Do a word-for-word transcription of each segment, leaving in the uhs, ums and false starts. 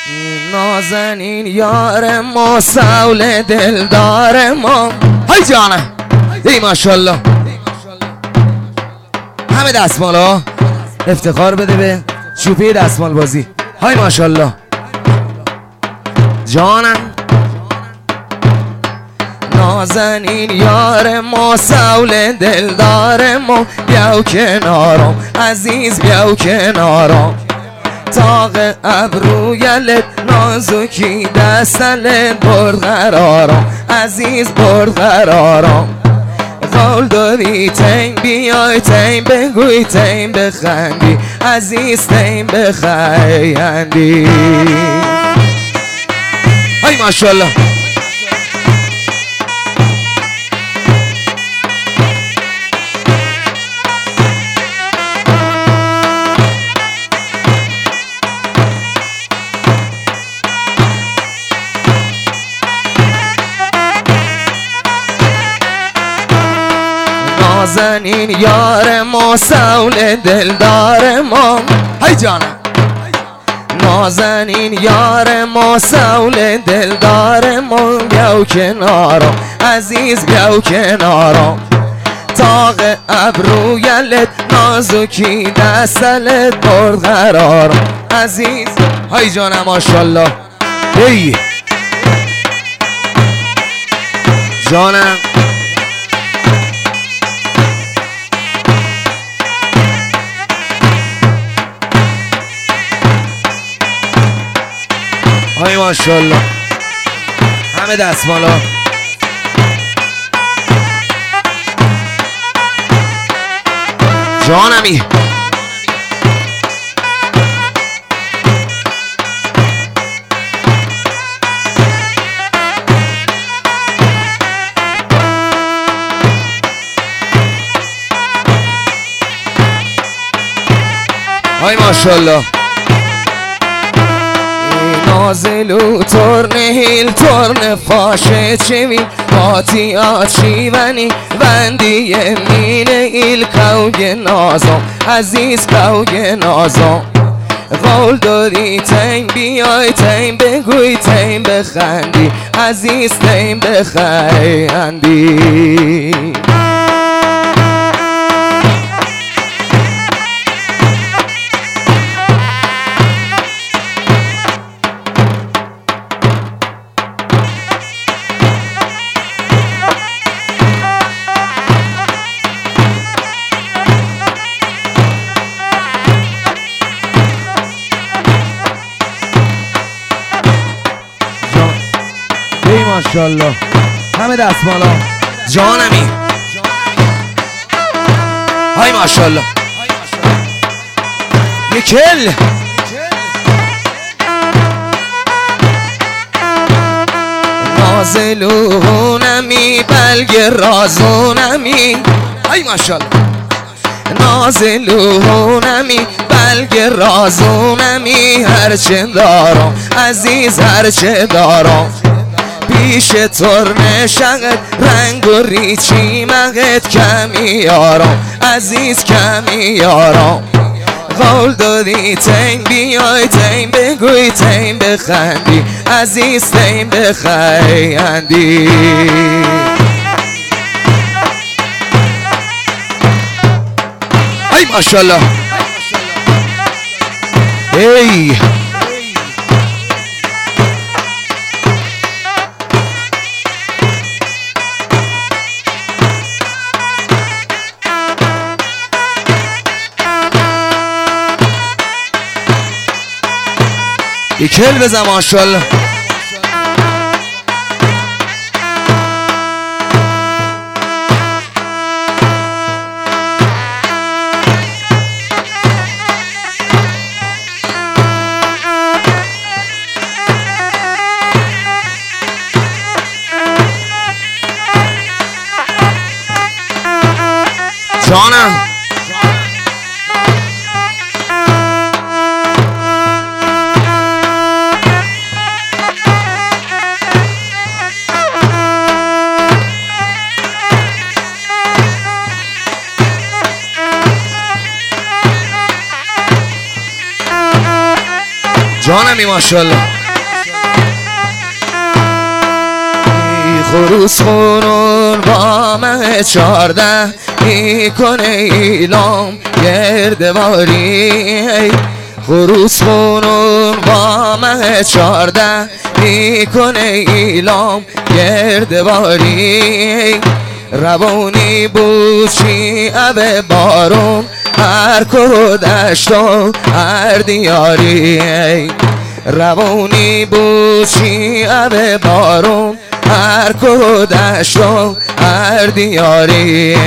نازنین یار ما، سول دلدار ما. های جانم، ای ماشاءالله. همه دستمالا افتخار بده به شوپی دستمال بازی. های ماشاءالله جانم. نازنین یار ما، سول دلدار ما، بیاو کنارم عزیز بیاو کنارم. تاق ابرویلت نازکی دستلت برد قرارم عزیز برد قرارم. قول داری تیم بیای تیم بگوی تیم بخندی عزیز تیم بخندی. های ماشاءالله. نازنین یار ما، سول دلدار ما. های جانم. نازنین یار ما، سول دلدار ما، بیاو کنارم عزیز بیاو کنارم. تاق ابرویلت نازکی دستلت برد قرارم عزیز. های جانم ماشاءالله. ای جانم. های ماشاءالله. همه دستمالا. جانمی. های ماشاءالله. نازلو ترن هیل ترن فاشه چوی پاتیات شیونی وندی مین ایل کوگ نازم عزیز کوگ نازم. قول داری تیم بیای تیم بگوی تیم بخندی عزیز تیم بخندی. ماشاءالله. همه دستمالا. جانمی. های ماشاءالله. یکل. نازلونمی بلگ رازونمی. های ماشاءالله. نازلونمی بلگ رازونمی، هرچه دارم عزیز هرچه دارم. پیش ترن شقت رنگ و ریچی مقت کمی یارم عزیز کمی یارم. قول داری تیم بیای تیم بگوی تیم بخندی عزیز تیم بخندی. ای ماشاءالله. ای یکل بزن ماشاءالله. جانم. جانمی ماشاءالله. خروس خونون با مه چارده میکنه ایلام گردباری خروس خونون با مه چارده میکنه ایلام گردباری روانی بود شیعه بارون هر که دشت و هر دیاری روانی بود شیعه بارون هر که دشت و هر دیاری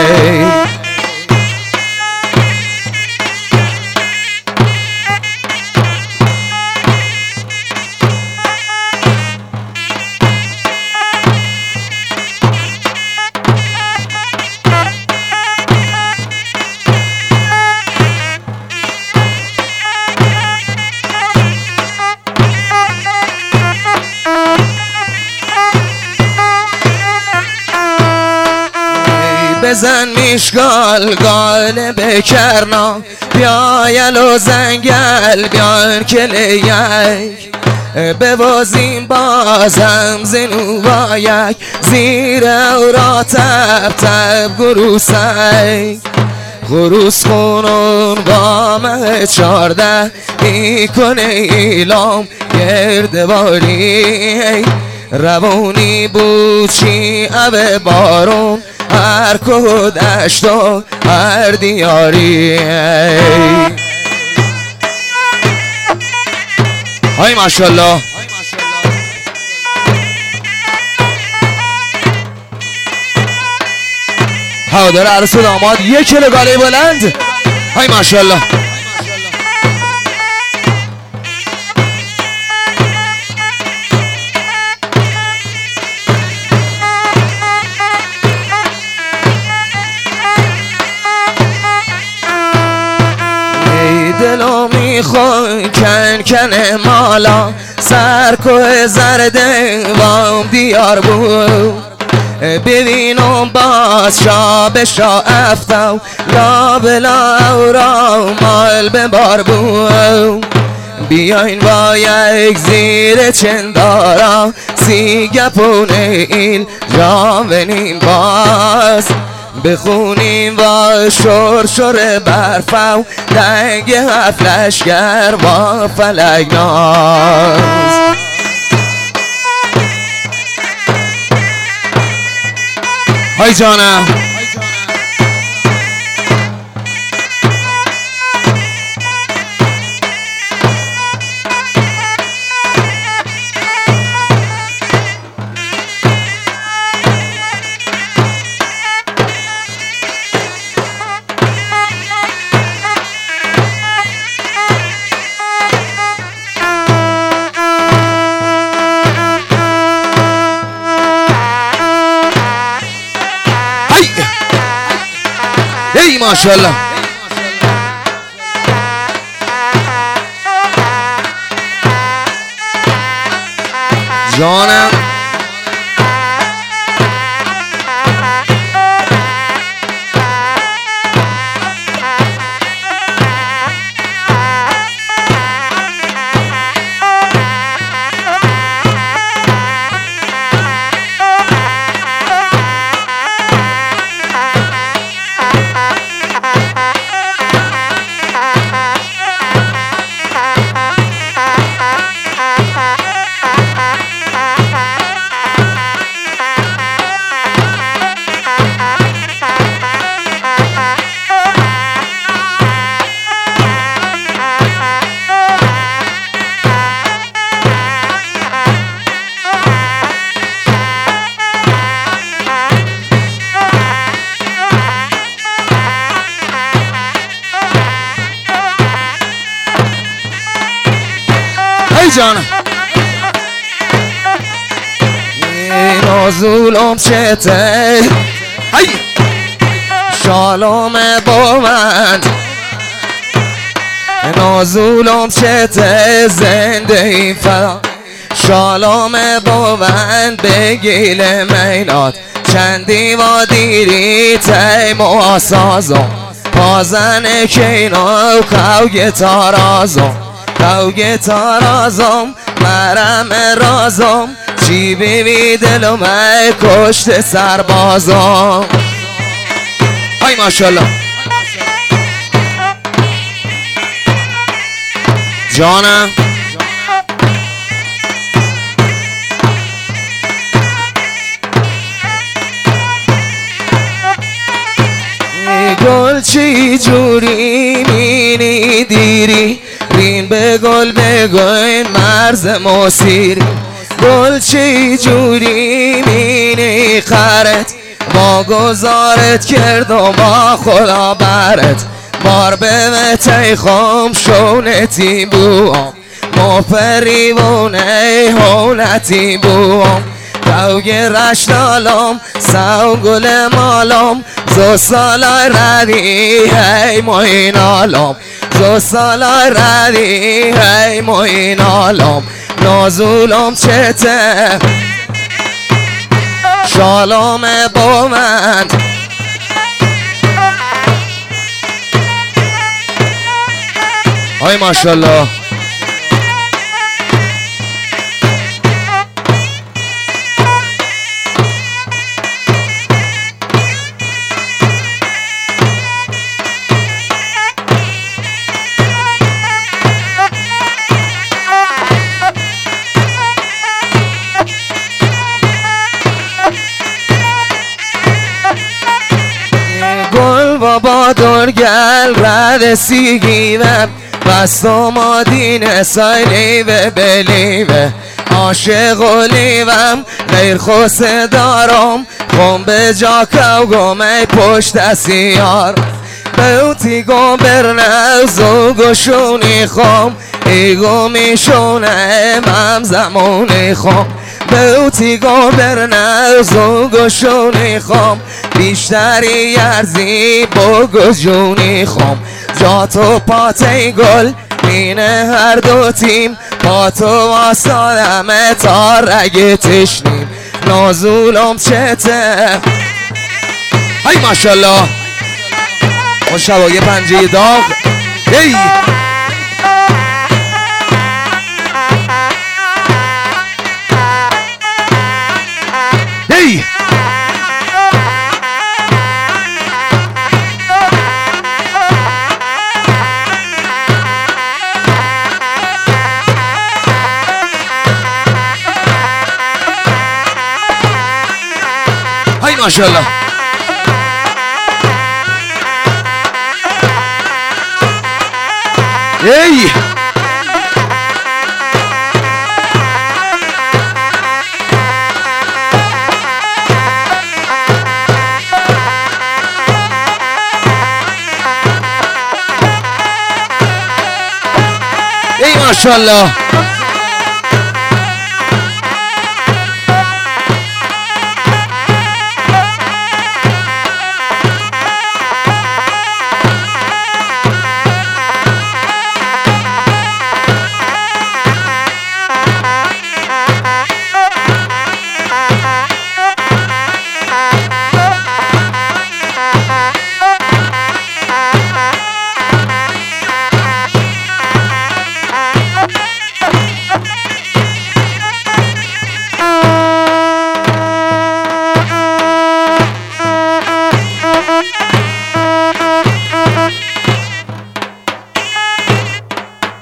بزن میشگال گال بکرنا بیایل و زنگل بیان کلیک بوازیم بازم زنوبایک زیر اورا تب تب گروسک خروس خونون با مه چارده میکنه ایلام گردباری روانی بود شیعه بارون هر که دشت و هر دیاری های ماشاءالله هوادار عروس و داماد یک کیلو گاله بلند های ماشاءالله دلو میخوای کن کن مالا سرکو زرده وام دیار بود ببینم باز شا به شا افتاو لا بلا اورا مال به بار بود بیاین با یک زیر چندارا سی گپونه این جا بنیم باز بخونیم و شور شور برفو دنگ هفلشگر با فلک ناز های جانم ای ماشاءالله جانم جانم نازولم چته ای شالوم بومند نازولم چته زنده این فلا شالوم بومند بگیل مینات چندی و دیری تیم و آسازم پازن کینو کو گتارازم کو گتارازم مرم رازم چی چی بی دلم کشت سربازان. های ماشاءالله جانم. گل چی جوری مینی دیری رین به گل بگوین مرز موسیری. گل چی جوری مینی خرت با گذارت کرد و با خدا برت بار به متی خام شونتی بوام ما پریوونه هونتی بوام دوگ رشتالام سو گل مالام زو سالای ردی هی موین آلام زو سالای ردی هی موین آلام نازولام چته شالام با من های ماشاءالله. گل بابا درگل رد سیگیوه بستم آدین سایلیوه بلیوه عاشق و لیوم غیر خوص دارم خون به جا کو گمه پشت سیار بوتی گم برنزو گشونی خوم ایگو میشونه مم زمونی خوم بوتی گم برنزو گشونی خوم بیشتری ارزی بگو جونی خوم جاتو پاتی گل مینه هر دو تیم پاتو واسادمه تا رگ تشنیم نازولم چته های ماشاءالله. اون شبای پنجه داغ هی هی های ماشاءالله. ای ای ماشاءالله.